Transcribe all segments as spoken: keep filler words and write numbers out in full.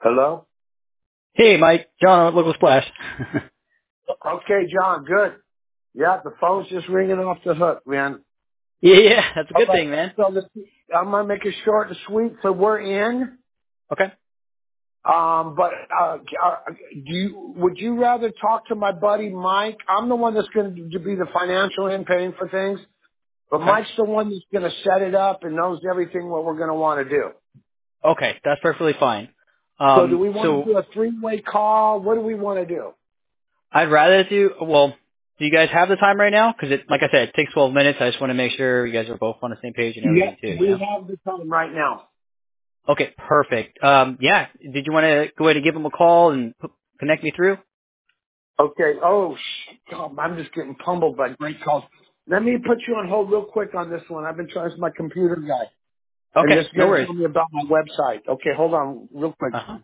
Hello? Hey, Mike. John at Local Splash. Okay, John, good. Yeah, the phone's just ringing off the hook, man. yeah, yeah, that's a All good right, thing, man. so the, I'm going to make it short and sweet. So we're in, Okay. um, but uh, uh, do you, would you rather talk to my buddy Mike? I'm the one that's going to be the financial end paying for things, but Okay. Mike's the one that's going to set it up and knows everything what we're going to want to do. Okay, that's perfectly fine. So do Um, we want to so do a three-way call? What do we want to do? I'd rather do, well, do you guys have the time right now? Because it, like I said, it takes twelve minutes. I just want to make sure you guys are both on the same page and Yeah, everything too, you we know? have the time right now. Okay, perfect. Um, yeah, did you want to go ahead and give him a call and p- connect me through? Okay. Oh, sh- God, I'm just getting pummeled by great calls. Let me put you on hold real quick on this one. I've been trying to my computer guy, and Okay, this is no going to worries. tell me about my website. Okay, hold on real quick. Uh-huh.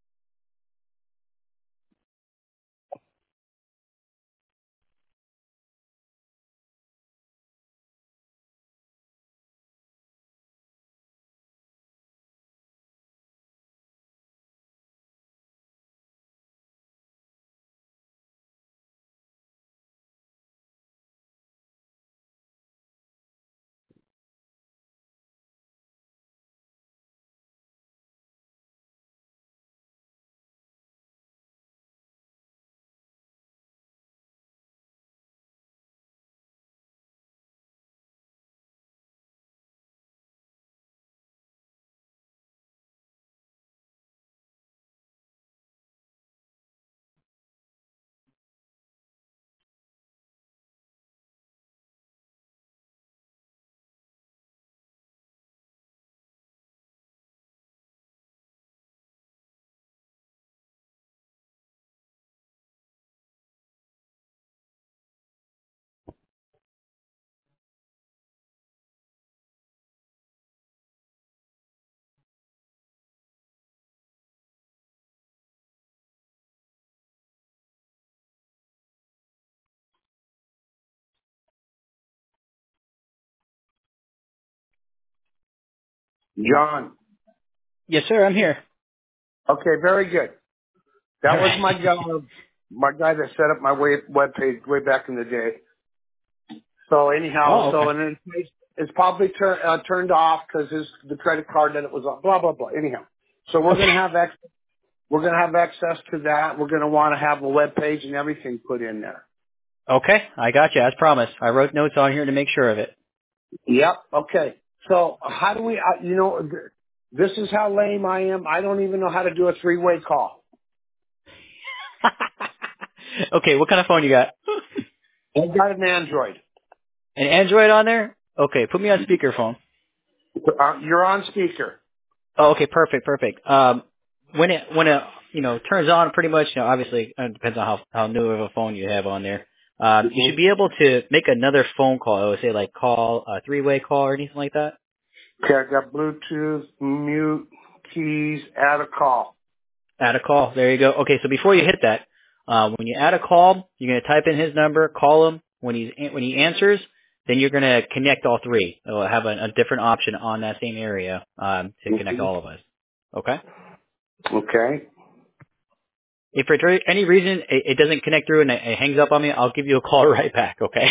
John. Yes, sir, I'm here. Okay, very good. All That was right. my guy, my guy that set up my way, web page way back in the day. So anyhow, oh, so okay. and then it's it's probably tur- uh, turned off because the credit card that it was on. Blah blah blah. Anyhow, so we're Okay. gonna have ex- we're gonna have access to that. We're gonna want to have a web page and everything put in there. Okay, I got you, as promised. I wrote notes on here to make sure of it. Yep. Okay. So how do we, uh, you know, th- this is how lame I am. I don't even know how to do a three-way call. okay, what kind of phone you got? I've got an Android. An Android on there? Okay, put me on speakerphone. Uh, you're on speaker. Oh, okay, perfect, perfect. Um, when it when it you know turns on, pretty much, you know, obviously it depends on how how new of a phone you have on there. Um, you should Mhm. be able to make another phone call. I would say like call a three way call or anything like that. Okay, I got Bluetooth, mute, keys, add a call. Add a call. There you go. Okay, so before you hit that, uh, when you add a call, you're gonna type in his number, call him. When he's when he answers, then you're gonna connect all three. It'll have a, a different option on that same area um, to connect Mhm. all of us. Okay. Okay. If for tr- any reason it, it doesn't connect through and it, it hangs up on me, I'll give you a call right back. Okay.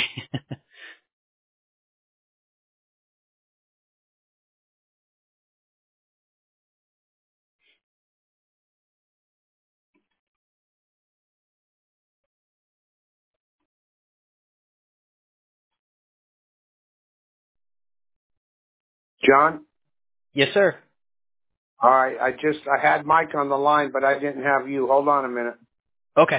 John? yes, sir. All right, I just, I had Mike on the line, but I didn't have you. Hold on a minute. Okay.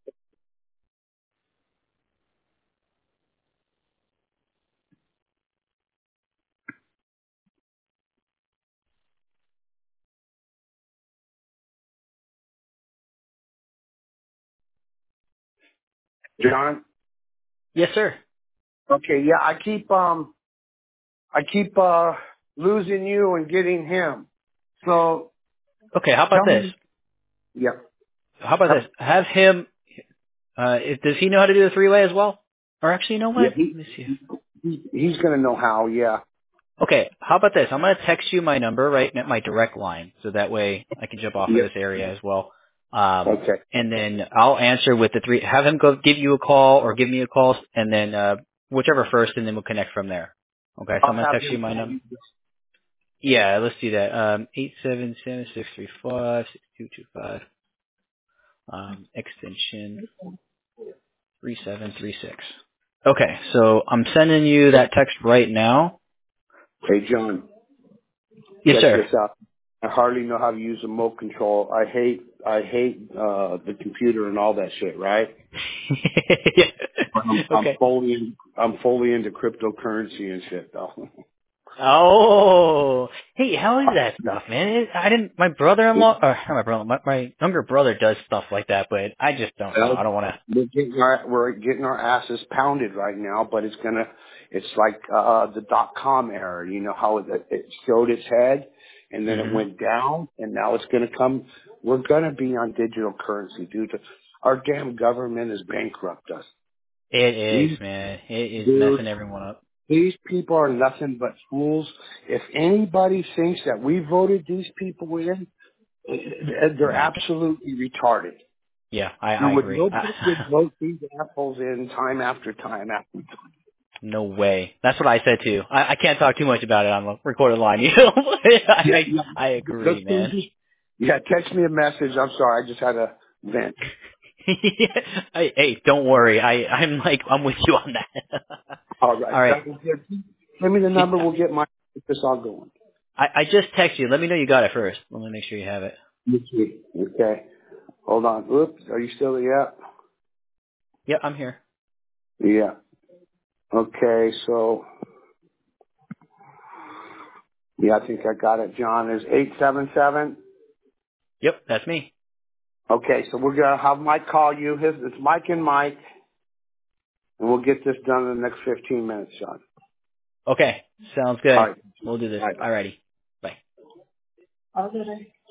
John? Yes, sir. Okay, yeah, I keep, um, I keep, uh, losing you and getting him. So, Okay. How about tell this? me, yeah. How about this? Tell, Have him. Uh, if, does he know how to do the three way as well? Or actually, you know yeah, what? he, Let me see. he, he's gonna know how, yeah. Okay, how about this? I'm going to text you my number, right, at my direct line, so that way I can jump off of Yep. this area as well. Um, Okay. and then I'll answer with the three. Have him go give you a call or give me a call, and then uh, whichever first, and then we'll connect from there. Okay, so I'll I'm going to have text you him my call number. you. Yeah, let's do that. Um, eight seven seven six three five six two two five. Um, extension three seven three six. Okay, so I'm sending you that text right now. Hey, John, Yes, check sir. this out. I hardly know how to use a remote control. I hate, I hate, uh, the computer and all that shit, right? Yeah. I'm, I'm Okay. fully, in, I'm fully into cryptocurrency and shit though. Oh, hey, how is that stuff, man? It, I didn't. My brother-in-law, or not my brother, my, my younger brother does stuff like that, but I just don't know. Well, I don't want to. we're getting our we're getting our asses pounded right now, but it's gonna it's like uh the dot com era. You know how it, it showed its head and then it Hmm. went down, and now it's gonna come. We're gonna be on digital currency due to our damn government has bankrupt us. It is, These man. It is dude, messing everyone up. these people are nothing but fools. If anybody thinks that we voted these people in, they're No. absolutely retarded. Yeah, I, There I would agree. nobody would vote these assholes in time after time after time. No way. That's what I said too. I, I can't talk too much about it on the recorded line. You know, I, Yeah, I yeah. I Let's agree, do man. this. Yeah, text me a message. I'm sorry, I just had a vent. hey, hey, don't worry. I I'm like I'm with you on that. All right, All right. that was good. Give me the Did, number. We'll get my get this all going. I I just text you. Let me know you got it first. Let me make sure you have it. This week. Okay. Hold on. Oops. Are you still there? Yeah. Yep, I'm here. Yeah. Okay. So yeah, I think I got it. John is eight seven seven. Yep, that's me. Okay. So we're gonna have Mike call you. His it's Mike and Mike, and we'll get this done in the next fifteen minutes, John. Okay, sounds All good. right. We'll do this. All right. Bye. Alrighty. Bye. Okay.